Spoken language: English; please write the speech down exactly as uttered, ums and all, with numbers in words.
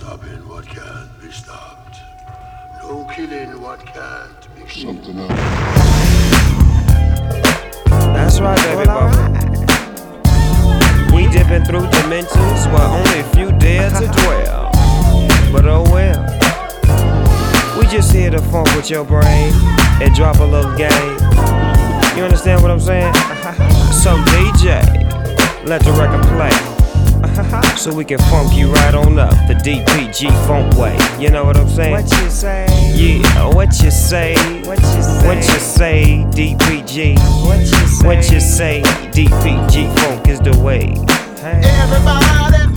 stopping what can't be stopped. No killing what can't be killed. Something else. That's right, baby Well, bubba. We dipping through dimensions where only few dare to dwell. But oh well. We just here to funk with your brain and drop a little game. You understand what I'm saying? So D J, let the record play. So we can funk you right on up the D P G funk way. You know what I'm saying? What you say? Yeah, what you say? What you say? What you say, D P G? What you say? What you say, D P G funk is the way. Hey. Everybody